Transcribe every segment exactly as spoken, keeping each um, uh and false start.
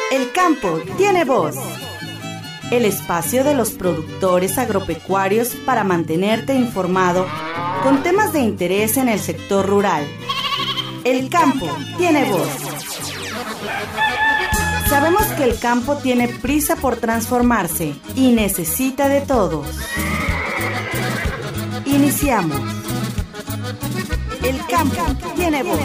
El campo tiene voz. El espacio de los productores agropecuarios para mantenerte informado con temas de interés en el sector rural. El campo tiene voz. Sabemos que el campo tiene prisa por transformarse y necesita de todos. Iniciamos. El campo tiene voz.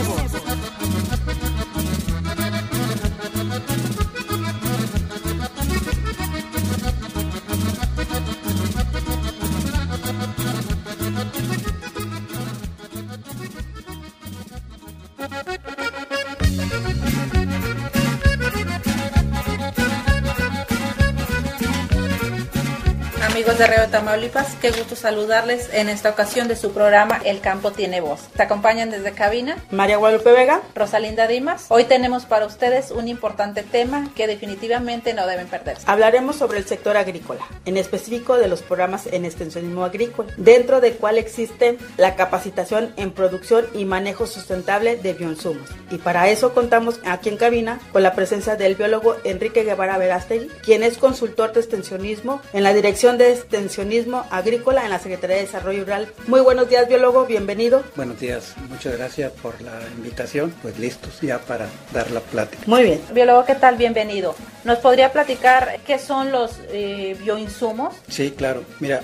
Amigos de Río de Tamaulipas, qué gusto saludarles en esta ocasión de su programa El Campo Tiene Voz. Te acompañan desde cabina María Guadalupe Vega, Rosalinda Dimas. Hoy tenemos para ustedes un importante tema que definitivamente no deben perderse. Hablaremos sobre el sector agrícola, en específico de los programas en extensionismo agrícola, dentro del cual existe la capacitación en producción y manejo sustentable de bioinsumos. Y para eso contamos aquí en cabina con la presencia del biólogo Enrique Guevara Verástegui, quien es consultor de extensionismo en la Dirección de Extensionismo Agrícola en la Secretaría de Desarrollo Rural. Muy buenos días, biólogo, bienvenido. Buenos días, muchas gracias por la invitación. Pues listos ya para dar la plática. Muy bien. Biólogo, ¿qué tal? Bienvenido. ¿Nos podría platicar qué son los eh, bioinsumos? Sí, claro. Mira,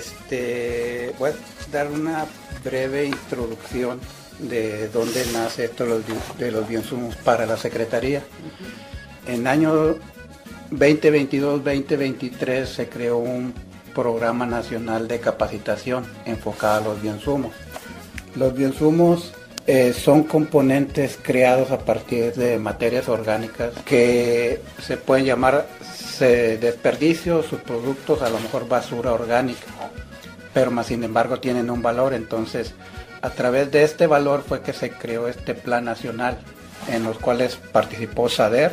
este, voy a dar una breve introducción de dónde nace esto de los bioinsumos para la Secretaría. Uh-huh. En año veinte veintidós veinte veintitrés se creó un programa nacional de capacitación enfocado a los bioinsumos. Los bioinsumos eh, son componentes creados a partir de materias orgánicas que se pueden llamar se, desperdicios, subproductos, a lo mejor basura orgánica, pero más sin embargo tienen un valor. Entonces, a través de este valor fue que se creó este plan nacional en los cuales participó SADER,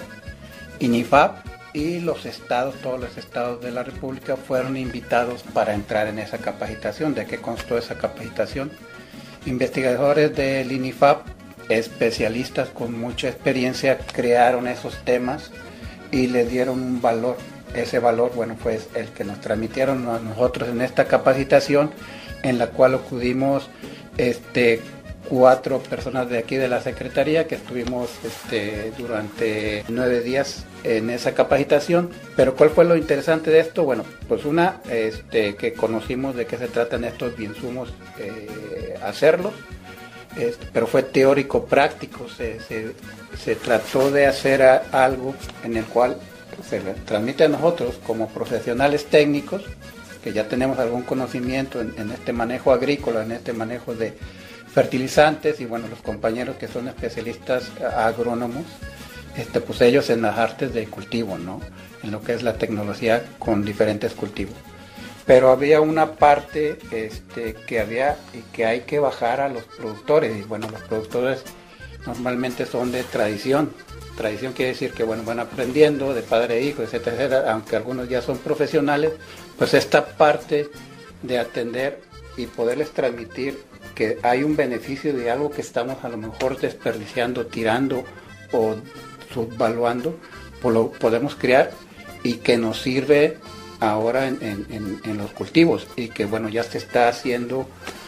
INIFAP, y los estados, todos los estados de la República fueron invitados para entrar en esa capacitación. ¿De qué constó esa capacitación? Investigadores del INIFAP, especialistas con mucha experiencia, crearon esos temas y le dieron un valor. Ese valor, bueno, fue el que nos transmitieron a nosotros en esta capacitación, en la cual acudimos este, cuatro personas de aquí de la Secretaría, que estuvimos este, durante nueve días en esa capacitación. Pero ¿cuál fue lo interesante de esto? Bueno, pues una, este, que conocimos de qué se tratan estos bioinsumos, eh, hacerlos, este, pero fue teórico práctico. Se, se, se trató de hacer a, algo en el cual se le transmite a nosotros como profesionales técnicos, que ya tenemos algún conocimiento en, en este manejo agrícola, en este manejo de fertilizantes, y bueno, los compañeros que son especialistas agrónomos, este, pues ellos en las artes de cultivo, ¿no? En lo que es la tecnología con diferentes cultivos. Pero había una parte este, que había y que hay que bajar a los productores, y bueno, los productores normalmente son de tradición. Tradición quiere decir que bueno, van aprendiendo de padre e hijo, etcétera, etcétera, aunque algunos ya son profesionales, pues esta parte de atender y poderles transmitir que hay un beneficio de algo que estamos a lo mejor desperdiciando, tirando o subvaluando, pues lo podemos crear y que nos sirve ahora en, en, en los cultivos, y que bueno, ya se está haciendo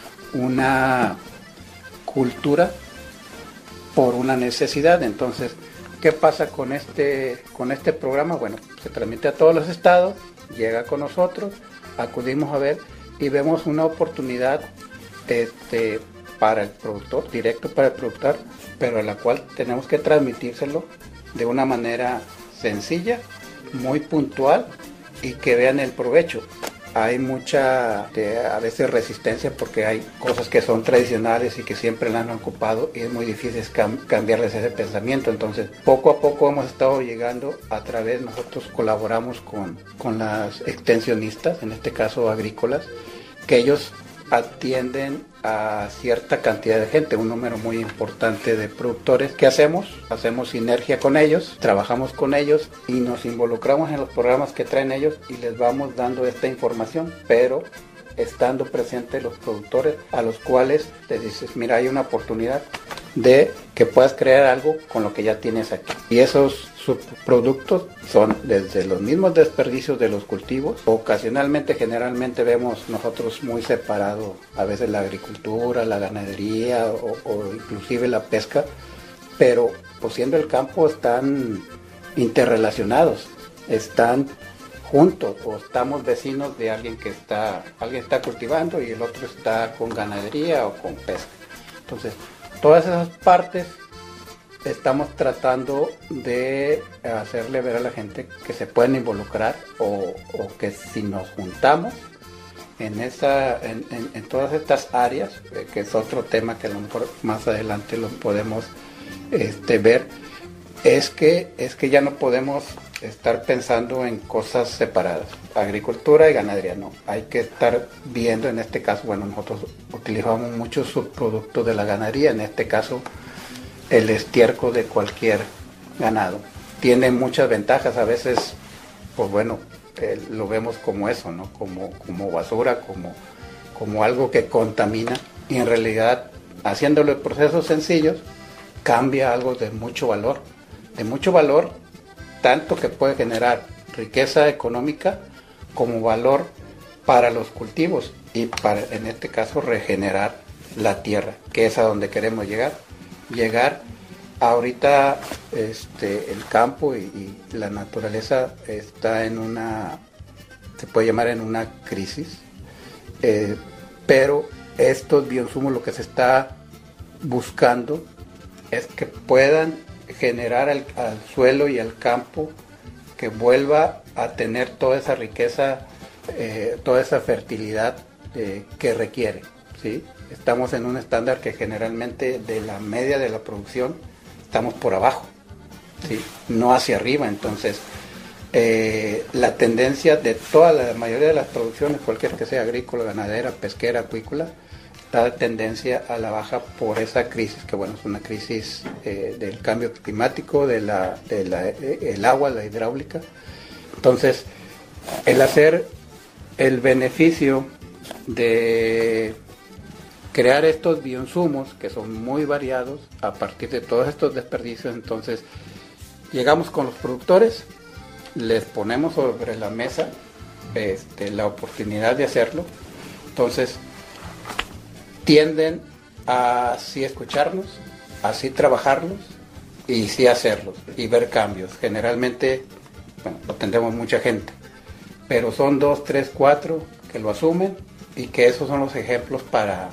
una cultura por una necesidad. Entonces, ¿qué pasa con este, con este programa? Bueno, se transmite a todos los estados, llega con nosotros, acudimos a ver y vemos una oportunidad Este, para el productor, directo para el productor, pero a la cual tenemos que transmitírselo de una manera sencilla, muy puntual, y que vean el provecho. Hay mucha, de, a veces, resistencia porque hay cosas que son tradicionales y que siempre la han ocupado, y es muy difícil cam- cambiarles ese pensamiento. Entonces, poco a poco hemos estado llegando a través, nosotros colaboramos con, con las extensionistas, en este caso agrícolas, que ellos atienden a cierta cantidad de gente, un número muy importante de productores. ¿Qué hacemos? Hacemos sinergia con ellos, trabajamos con ellos y nos involucramos en los programas que traen ellos y les vamos dando esta información, pero estando presentes los productores a los cuales te dices, mira, hay una oportunidad de que puedas crear algo con lo que ya tienes aquí. Y esos subproductos son desde los mismos desperdicios de los cultivos. Ocasionalmente, generalmente vemos nosotros muy separado a veces la agricultura, la ganadería o, o inclusive la pesca, pero pues siendo el campo están interrelacionados, están juntos o estamos vecinos de alguien que está, alguien está cultivando y el otro está con ganadería o con pesca. Entonces, todas esas partes estamos tratando de hacerle ver a la gente que se pueden involucrar o, o que si nos juntamos en, esa, en, en, en todas estas áreas, eh, que es otro tema que a lo mejor más adelante lo podemos este, ver, es que, es que ya no podemos estar pensando en cosas separadas, agricultura y ganadería, no, hay que estar viendo en este caso, bueno, nosotros utilizamos muchos subproductos de la ganadería, en este caso el estiércol de cualquier ganado, tiene muchas ventajas, a veces, pues bueno, eh, lo vemos como eso, ¿no? Como, como basura, como, como algo que contamina, y en realidad, haciéndolo en procesos sencillos, cambia algo de mucho valor, de mucho valor, tanto que puede generar riqueza económica como valor para los cultivos y para, en este caso, regenerar la tierra, que es a donde queremos llegar. Llegar ahorita este, el campo y, y la naturaleza está en una, se puede llamar en una crisis, eh, pero estos bioinsumos lo que se está buscando es que puedan generar al, al suelo y al campo que vuelva a tener toda esa riqueza, eh, toda esa fertilidad eh, que requiere, ¿sí? Estamos en un estándar que generalmente de la media de la producción estamos por abajo, ¿sí? No hacia arriba. Entonces eh, la tendencia de toda la mayoría de las producciones, cualquier que sea agrícola, ganadera, pesquera, acuícola, está tendencia a la baja por esa crisis, que bueno, es una crisis eh, del cambio climático, de la, de la, eh, el agua, la hidráulica. Entonces, el hacer el beneficio de crear estos bioinsumos, que son muy variados, a partir de todos estos desperdicios, entonces, llegamos con los productores, les ponemos sobre la mesa este, la oportunidad de hacerlo, entonces, tienden a así escucharnos, así trabajarlos y sí hacerlos y ver cambios. Generalmente, bueno, lo tendremos mucha gente, pero son dos, tres, cuatro que lo asumen y que esos son los ejemplos para,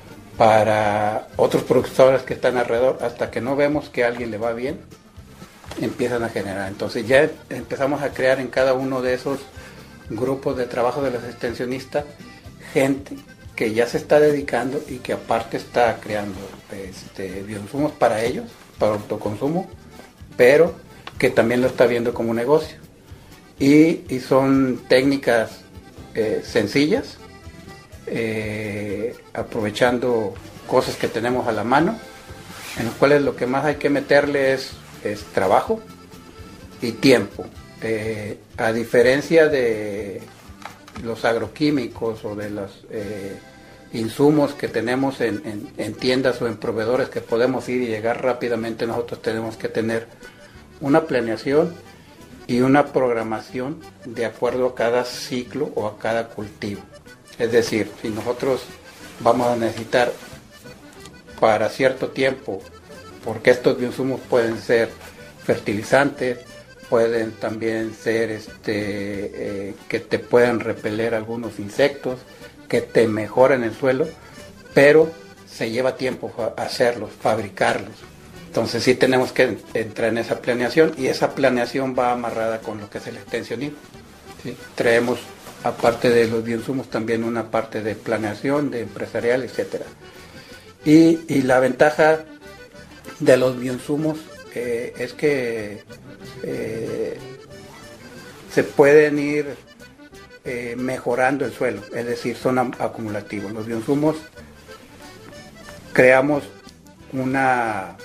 para otros productores que están alrededor. Hasta que no vemos que a alguien le va bien, empiezan a generar. Entonces ya empezamos a crear en cada uno de esos grupos de trabajo de los extensionistas gente que ya se está dedicando y que aparte está creando este, bioinsumos para ellos, para autoconsumo, pero que también lo está viendo como negocio. Y, y son técnicas eh, sencillas, eh, aprovechando cosas que tenemos a la mano, en las cuales lo que más hay que meterle es, es trabajo y tiempo. Eh, a diferencia de los agroquímicos o de los eh, insumos que tenemos en, en, en tiendas o en proveedores que podemos ir y llegar rápidamente, nosotros tenemos que tener una planeación y una programación de acuerdo a cada ciclo o a cada cultivo. Es decir, si nosotros vamos a necesitar para cierto tiempo, porque estos bioinsumos pueden ser fertilizantes, pueden también ser este, eh, que te puedan repeler algunos insectos, que te mejoren el suelo, pero se lleva tiempo hacerlos, fabricarlos. Entonces sí tenemos que entrar en esa planeación y esa planeación va amarrada con lo que es el extensionismo, ¿sí? Traemos, aparte de los bioinsumos, también una parte de planeación, de empresarial, etcétera. Y, y la ventaja de los bioinsumos eh, es que eh, se pueden ir eh, mejorando el suelo, es decir, son acumulativos. Los bioinsumos creamos una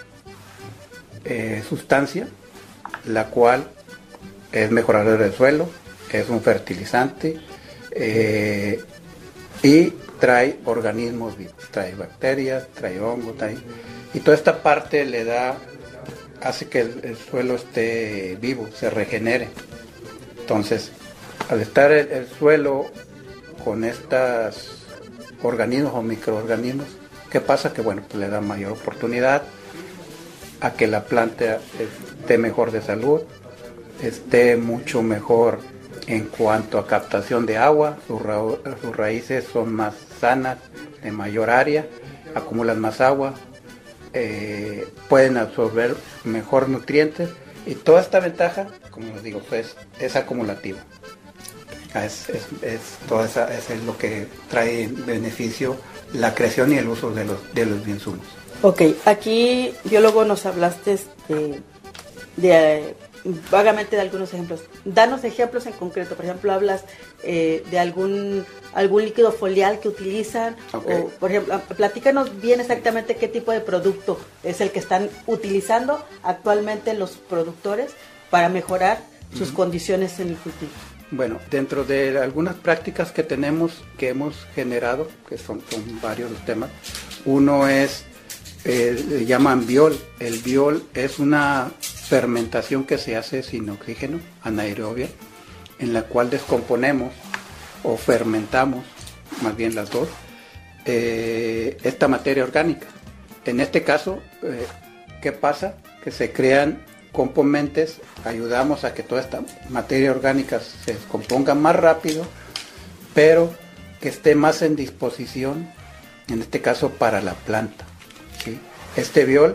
eh, sustancia la cual es mejoradora del suelo, es un fertilizante, eh, y trae organismos vivos, trae bacterias, trae hongos, trae, y toda esta parte le da, hace que el, el suelo esté vivo, se regenere. Entonces, al estar el, el suelo con estos organismos o microorganismos, ¿qué pasa? Que bueno, pues le da mayor oportunidad a que la planta esté mejor de salud, esté mucho mejor en cuanto a captación de agua, sus, ra sus raíces son más sanas, de mayor área, acumulan más agua, eh, pueden absorber mejor nutrientes, y toda esta ventaja, como les digo, pues es acumulativa. Es, es, es, todo esa, es lo que trae beneficio la creación y el uso de los, de los bioinsumos. Ok, aquí, biólogo, nos hablaste de, de vagamente de algunos ejemplos. Danos ejemplos en concreto. Por ejemplo, hablas eh, de algún algún líquido foliar que utilizan. Okay. O, por ejemplo, platícanos bien exactamente qué tipo de producto es el que están utilizando actualmente los productores para mejorar sus uh-huh. condiciones en el cultivo. Bueno, dentro de algunas prácticas que tenemos, que hemos generado, que son, son varios los temas, uno es, eh, le llaman biol. El biol es una fermentación que se hace sin oxígeno, anaerobia, en la cual descomponemos o fermentamos, más bien las dos, eh, esta materia orgánica. En este caso, eh, ¿qué pasa? Que se crean componentes, ayudamos a que toda esta materia orgánica se descomponga más rápido, pero que esté más en disposición, en este caso para la planta, ¿sí? Este biol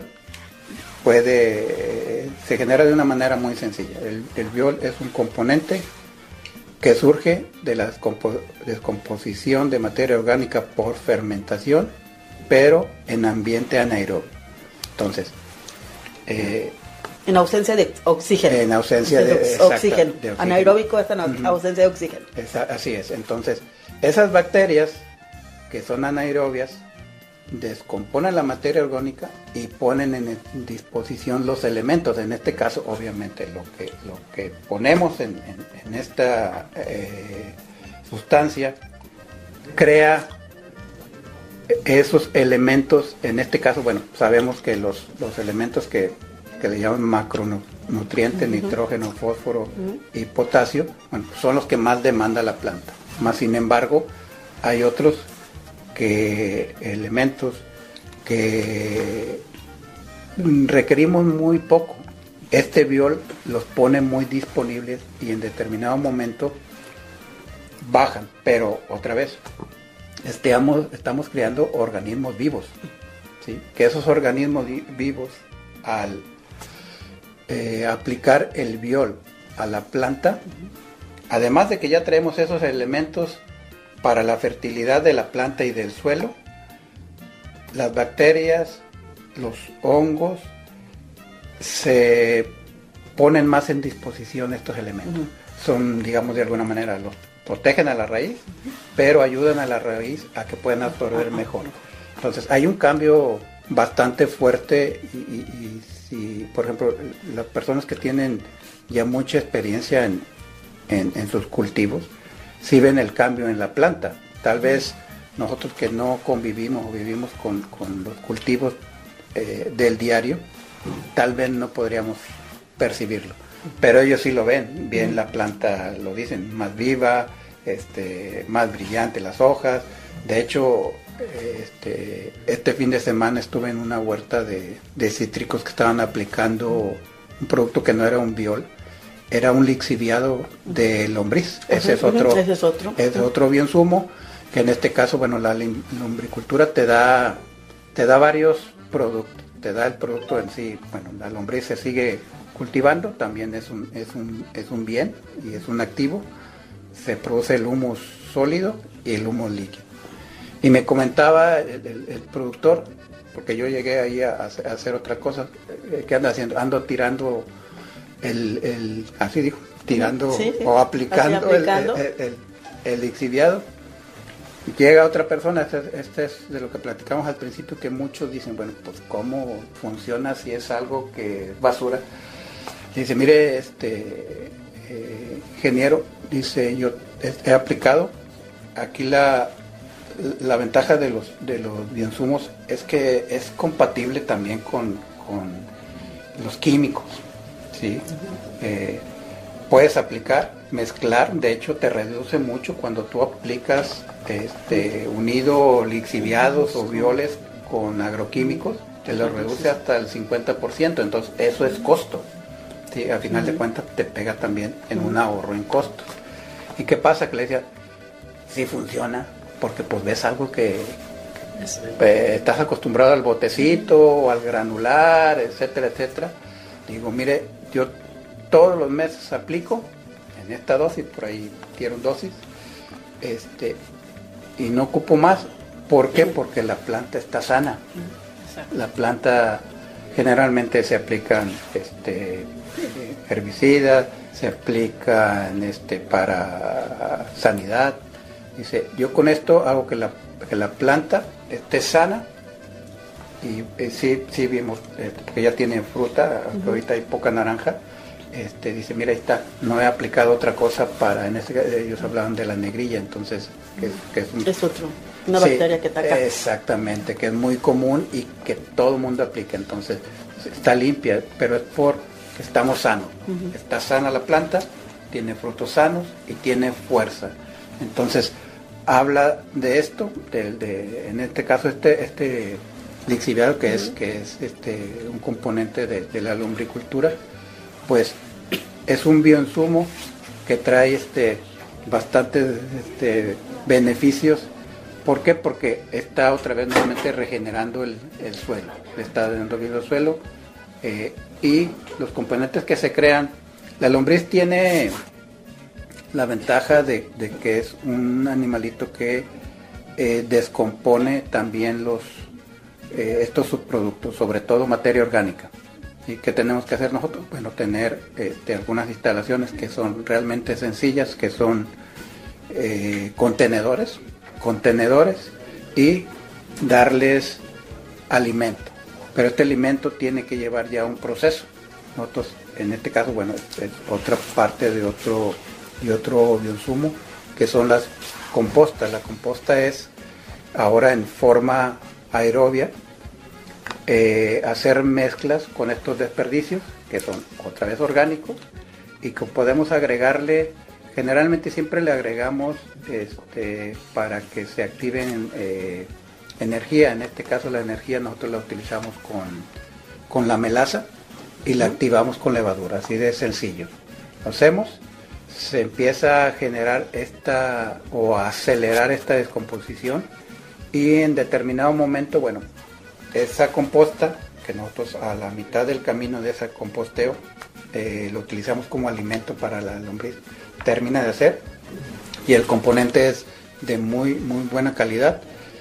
puede, se genera de una manera muy sencilla. El, el biol es un componente que surge de la descompo, descomposición de materia orgánica por fermentación, pero en ambiente anaerobio. Entonces, eh, en ausencia de oxígeno. En ausencia de, de, exacta, oxígeno. de oxígeno. Anaeróbico es en uh-huh. ausencia de oxígeno. Esa, así es. Entonces, esas bacterias que son anaerobias descomponen la materia orgánica y ponen en disposición los elementos. En este caso, obviamente, lo que, lo que ponemos en, en, en esta eh, sustancia crea esos elementos. En este caso, bueno, sabemos que los, los elementos que que le llaman macronutrientes, uh-huh. nitrógeno, fósforo uh-huh. y potasio, bueno, son los que más demanda la planta. Más sin embargo, hay otros que elementos que requerimos muy poco. Este biol los pone muy disponibles y en determinado momento bajan, pero otra vez estamos, estamos creando organismos vivos, ¿sí? Que esos organismos vivos, al Eh, aplicar el biol a la planta, además de que ya traemos esos elementos para la fertilidad de la planta y del suelo, las bacterias, los hongos, se ponen más en disposición estos elementos. Uh-huh. Son, digamos, de alguna manera, los protegen a la raíz, uh-huh. pero ayudan a la raíz a que puedan absorber uh-huh. mejor. Entonces, hay un cambio bastante fuerte y, y, y si, por ejemplo, las personas que tienen ya mucha experiencia en, en, en sus cultivos, sí ven el cambio en la planta. Tal vez nosotros que no convivimos o vivimos con, con los cultivos eh, del diario, tal vez no podríamos percibirlo. Pero ellos sí lo ven, bien la planta, lo dicen, más viva, este, más brillante las hojas. De hecho, Este, este fin de semana estuve en una huerta de, de cítricos que estaban aplicando un producto que no era un biol, era un lixiviado de lombriz. Ese es otro, ese es otro, es otro bioinsumo, que en este caso, bueno, la lombricultura te da, te da varios productos, te da el producto en sí. Bueno, la lombriz se sigue cultivando, también es un, es un, es un bien y es un activo. Se produce el humus sólido y el humus líquido. Y me comentaba el, el, el productor, porque yo llegué ahí a, a hacer otra cosa, ¿qué anda haciendo? Ando tirando el, el así dijo, tirando sí, sí. o aplicando, aplicando. el, el, el, el lixiviado. Y llega otra persona, este, este es de lo que platicamos al principio, que muchos dicen, bueno, pues ¿cómo funciona si es algo que es basura? Dice, mire, este eh, ingeniero, dice, yo he, he aplicado, aquí la la ventaja de los, de los bioinsumos es que es compatible también con, con los químicos, ¿sí? Eh, puedes aplicar, mezclar, de hecho te reduce mucho cuando tú aplicas este, unido lixiviados o violes con agroquímicos, te lo reduce hasta el cincuenta por ciento, entonces eso es costo, ¿sí? Al final de cuentas te pega también en un ahorro en costos. ¿Y qué pasa? Que le decía, sí funciona, porque pues ves algo que, que estás acostumbrado al botecito o al granular, etcétera, etcétera. Digo, mire, yo todos los meses aplico en esta dosis, por ahí quiero dosis, este, y no ocupo más. ¿Por qué? Porque la planta está sana. La planta generalmente se aplican este, herbicidas, se aplican este, para sanidad. Dice, yo con esto hago que la, que la planta esté sana y eh, sí, sí vimos, eh, porque ya tiene fruta, uh-huh. Ahorita hay poca naranja. Este, dice, mira, ahí está, no he aplicado otra cosa para, en este, ellos hablaban de la negrilla, entonces, que, que es, un, es otro, una sí, bacteria que ataca. Exactamente, que es muy común y que todo el mundo aplica, entonces está limpia, pero es porque estamos sanos, uh-huh. Está sana la planta, tiene frutos sanos y tiene fuerza, entonces habla de esto, de, de, en este caso este, este lixiviado que uh-huh. es, que es este, un componente de, de la lombricultura, pues es un bioinsumo que trae este, bastantes este, beneficios. ¿Por qué? Porque está otra vez nuevamente regenerando el, el suelo, le está dando vida al suelo eh, y los componentes que se crean. La lombriz tiene la ventaja de, de que es un animalito que eh, descompone también los eh, estos subproductos, sobre todo materia orgánica. ¿Y qué tenemos que hacer nosotros? Bueno, tener este, algunas instalaciones que son realmente sencillas, que son eh, contenedores, contenedores y darles alimento. Pero este alimento tiene que llevar ya un proceso. Nosotros, en este caso, bueno, es, es otra parte de otro, de otro bioinsumo, que son las compostas. La composta es ahora en forma aerobia, Eh, hacer mezclas con estos desperdicios que son otra vez orgánicos y que podemos agregarle, generalmente siempre le agregamos este, para que se activen eh, energía. En este caso la energía nosotros la utilizamos con, con la melaza y la activamos con levadura, así de sencillo. Lo hacemos, se empieza a generar esta o a acelerar esta descomposición y en determinado momento, bueno, esa composta, que nosotros a la mitad del camino de ese composteo eh, lo utilizamos como alimento para la lombriz, termina de hacer y el componente es de muy muy buena calidad.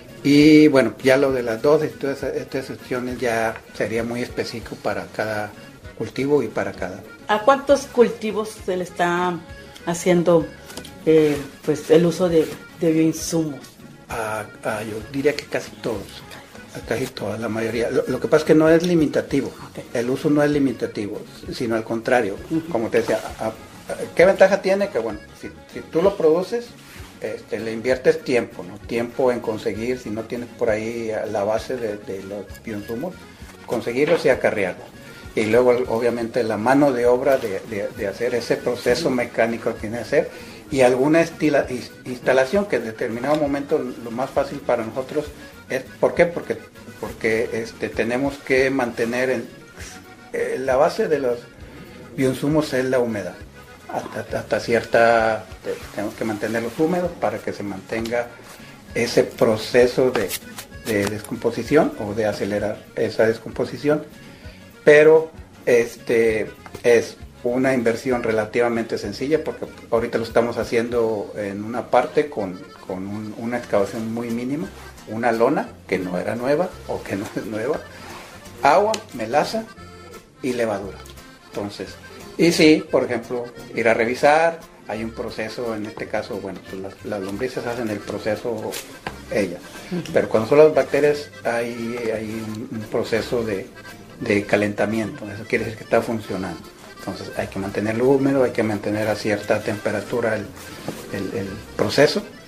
Y bueno, ya lo de las dosis, todas estas secciones ya sería muy específico para cada cultivo y para cada. ¿A cuántos cultivos se le está haciendo eh, pues el uso de, de bioinsumos? A, a, yo diría que casi todos. Casi toda la mayoría. Lo, lo que pasa es que no es limitativo. Okay. El uso no es limitativo, sino al contrario. Uh-huh. Como te decía, a, a, ¿qué ventaja tiene? Que bueno, si, si tú lo produces, este, le inviertes tiempo, ¿no? Tiempo en conseguir, si no tienes por ahí la base de, de los bioinsumos, conseguirlos y acarrearlos. Y luego, obviamente, la mano de obra de, de, de hacer ese proceso mecánico que tiene que hacer y alguna estila, instalación que en determinado momento lo más fácil para nosotros es, ¿por qué? Porque, porque este, tenemos que mantener en, eh, la base de los bioinsumos es la humedad. Hasta, hasta cierta, eh, tenemos que mantenerlos húmedos para que se mantenga ese proceso de, de descomposición o de acelerar esa descomposición. Pero este es una inversión relativamente sencilla porque ahorita lo estamos haciendo en una parte con, con un, una excavación muy mínima, una lona que no era nueva o que no es nueva, agua, melaza y levadura. Entonces, y sí, por ejemplo, ir a revisar, hay un proceso, en este caso, bueno, pues las, las lombrices hacen el proceso ellas, pero cuando son las bacterias hay, hay un, un proceso de de calentamiento, eso quiere decir que está funcionando. Entonces hay que mantenerlo húmedo, hay que mantener a cierta temperatura el, el, el proceso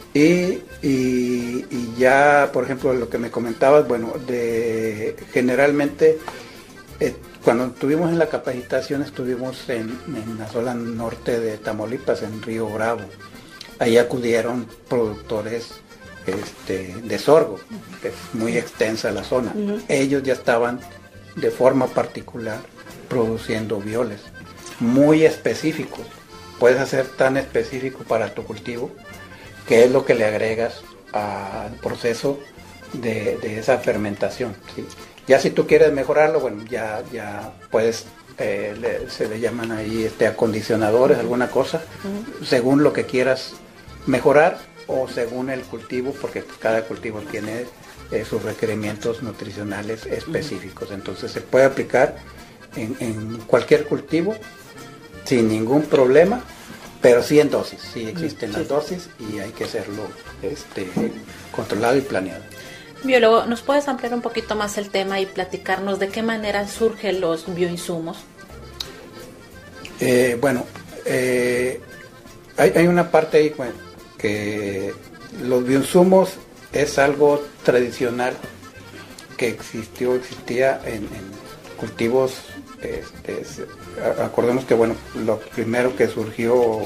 Y, y, y ya, por ejemplo, lo que me comentabas, bueno, de generalmente eh, cuando estuvimos en la capacitación estuvimos en, en la zona norte de Tamaulipas, en Río Bravo. Ahí acudieron productores este, de sorgo, que es muy extensa la zona. Uh-huh. Ellos ya estaban de forma particular produciendo violes, muy específicos. Puedes hacer tan específico para tu cultivo, que es lo que le agregas al proceso de, de esa fermentación, ¿sí? Ya si tú quieres mejorarlo, bueno, ya, ya puedes, eh, le, se le llaman ahí este, acondicionadores, alguna cosa, uh-huh. según lo que quieras mejorar o según el cultivo, porque cada cultivo tiene eh, sus requerimientos nutricionales específicos. Uh-huh. Entonces se puede aplicar en, en cualquier cultivo sin ningún problema, pero sí en dosis, sí existen sí. las dosis y hay que hacerlo este, controlado y planeado. Biólogo, ¿nos puedes ampliar un poquito más el tema y platicarnos de qué manera surgen los bioinsumos? Eh, bueno, eh, hay, hay una parte ahí bueno, que los bioinsumos es algo tradicional que existió, existía en, en cultivos. Este, acordemos que bueno, lo primero que surgió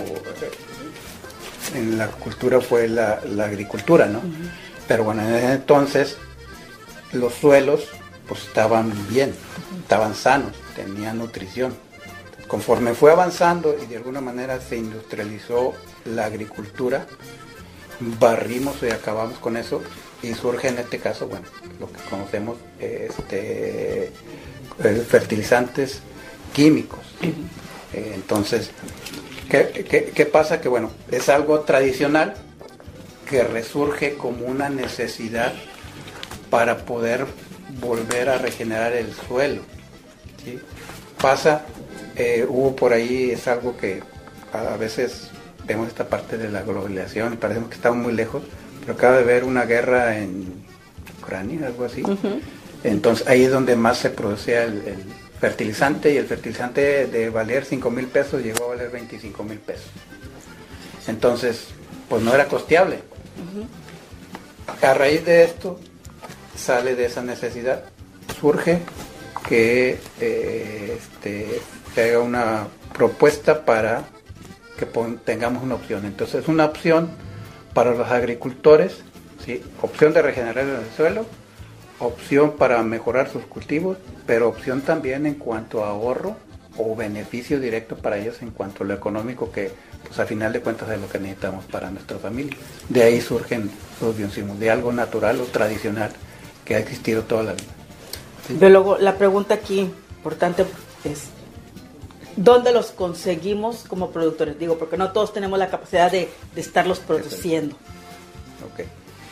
en la cultura fue la, la agricultura, ¿no? Uh-huh. Pero bueno, en ese entonces los suelos pues estaban bien, uh-huh. estaban sanos, tenían nutrición. Conforme fue avanzando y de alguna manera se industrializó la agricultura, barrimos y acabamos con eso y surge en este caso, bueno, lo que conocemos, este fertilizantes químicos. Uh-huh. Eh, entonces, ¿qué, qué, ¿qué pasa? Que bueno, es algo tradicional que resurge como una necesidad para poder volver a regenerar el suelo, ¿sí? Pasa, eh, hubo por ahí, es algo que a, a veces vemos esta parte de la globalización y parecemos que estamos muy lejos, pero acaba de haber una guerra en Ucrania, algo así. Uh-huh. Entonces ahí es donde más se producía el, el fertilizante, y el fertilizante de valer cinco mil pesos llegó a valer veinticinco mil pesos. Entonces, pues no era costeable. Uh-huh. A raíz de esto, sale de esa necesidad, surge que eh, este, se haga una propuesta para que pon, tengamos una opción. Entonces es una opción para los agricultores, ¿sí? Opción de regenerar el suelo, opción para mejorar sus cultivos, pero opción también en cuanto a ahorro o beneficio directo para ellos en cuanto a lo económico, que pues a final de cuentas es lo que necesitamos para nuestra familia. De ahí surgen los bioinsumos, de algo natural o tradicional que ha existido toda la vida. ¿Sí? Biólogo, la pregunta aquí importante es, ¿dónde los conseguimos como productores? Digo, porque no todos tenemos la capacidad de, de estarlos produciendo. Ok.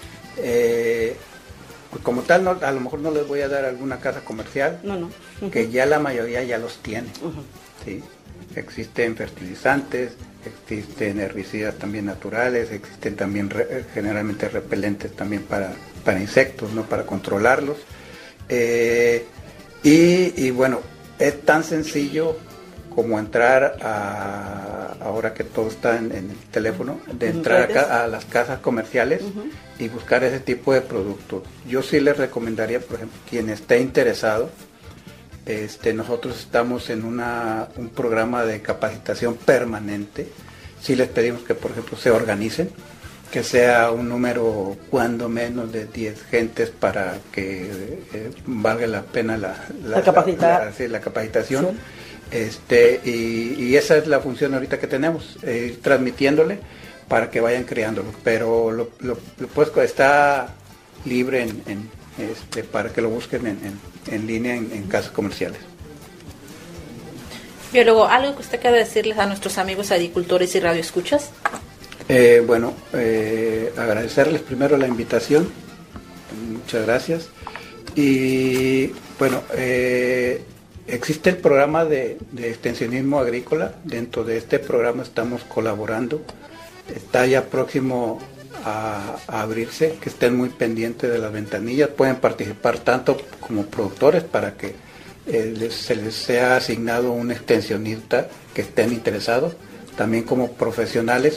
Eh, pues como tal, no, a lo mejor no les voy a dar alguna casa comercial, no, no. Uh-huh. que ya la mayoría ya los tiene. Uh-huh. ¿Sí? Existen fertilizantes, existen herbicidas también naturales, existen también re, generalmente repelentes también para, para insectos, ¿no? Para controlarlos. Eh, y, y bueno, es tan sencillo como entrar a, ahora que todo está en, en el teléfono, de entrar a, a las casas comerciales uh-huh. y buscar ese tipo de productos. Yo sí les recomendaría, por ejemplo, quien esté interesado, este, nosotros estamos en una, un programa de capacitación permanente. Sí les pedimos que, por ejemplo, se organicen, que sea un número cuando menos de diez gentes para que eh, valga la pena la, la, la, capacita- la, sí, la capacitación. Sí. Este, y, y esa es la función ahorita que tenemos, eh, ir transmitiéndole para que vayan creándolo, pero lo, lo, lo pues, está libre en, en, este, para que lo busquen en, en, en línea en, en casas comerciales. Biólogo, ¿algo que usted quiera decirles a nuestros amigos agricultores y radioescuchas? Eh, bueno, eh, agradecerles primero la invitación, muchas gracias, y bueno, eh, existe el programa de, de extensionismo agrícola. Dentro de este programa estamos colaborando, está ya próximo a, a abrirse, que estén muy pendientes de las ventanillas, pueden participar tanto como productores para que eh, les, se les sea asignado un extensionista que estén interesados, también como profesionales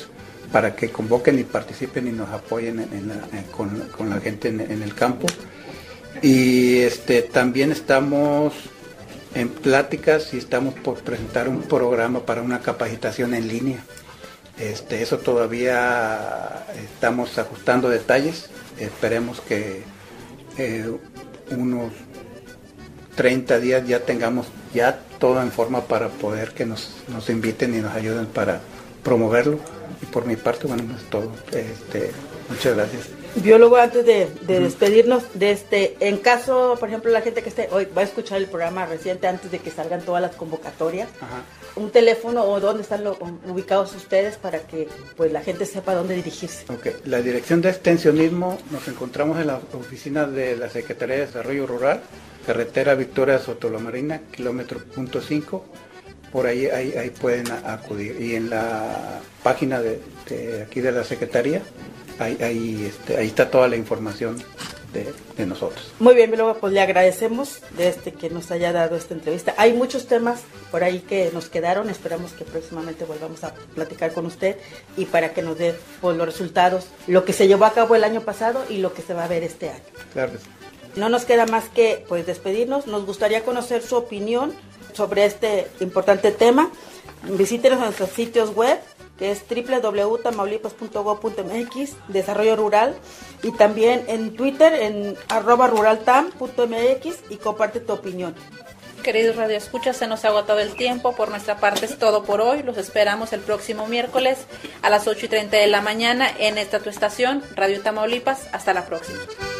para que convoquen y participen y nos apoyen en, en la, en, con, con la gente en, en el campo. Y este también estamos en pláticas y estamos por presentar un programa para una capacitación en línea. Este, eso todavía estamos ajustando detalles. Esperemos que eh, unos treinta días ya tengamos ya todo en forma para poder que nos, nos inviten y nos ayuden para promoverlo. Y por mi parte, bueno, es todo. Este, muchas gracias. Biólogo, antes de, de despedirnos, de este, en caso, por ejemplo, la gente que esté hoy va a escuchar el programa reciente antes de que salgan todas las convocatorias, Ajá. un teléfono o dónde están lo, ubicados ustedes para que pues la gente sepa dónde dirigirse. Okay. La dirección de extensionismo nos encontramos en la oficina de la Secretaría de Desarrollo Rural, carretera Victoria Sotolomarina, kilómetro punto cinco. Por ahí, ahí, ahí pueden acudir. Y en la página de, de aquí de la Secretaría, ahí, ahí, este, ahí está toda la información de, de nosotros. Muy bien, biólogo, pues le agradecemos de este que nos haya dado esta entrevista. Hay muchos temas por ahí que nos quedaron, esperamos que próximamente volvamos a platicar con usted y para que nos dé pues, los resultados, lo que se llevó a cabo el año pasado y lo que se va a ver este año. Claro que sí. No nos queda más que pues despedirnos, nos gustaría conocer su opinión sobre este importante tema. Visítenos en nuestros sitios web, que es doble u doble u doble u punto tamaulipas punto gob punto m x, Desarrollo Rural, y también en Twitter, en arroba ruraltam punto m x, y comparte tu opinión. Queridos radioescuchas, se nos ha agotado el tiempo. Por nuestra parte es todo por hoy. Los esperamos el próximo miércoles a las ocho y treinta de la mañana en esta tu estación, Radio Tamaulipas. Hasta la próxima.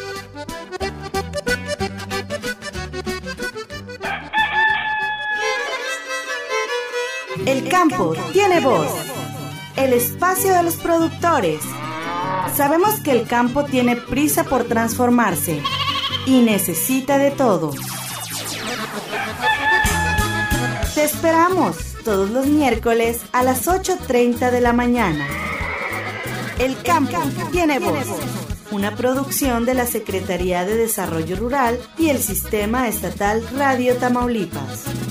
El campo tiene voz. El espacio de los productores. Sabemos que el campo tiene prisa por transformarse y necesita de todos. Te esperamos todos los miércoles a las ocho treinta de la mañana. El campo tiene voz. Una producción de la Secretaría de Desarrollo Rural y el Sistema Estatal Radio Tamaulipas.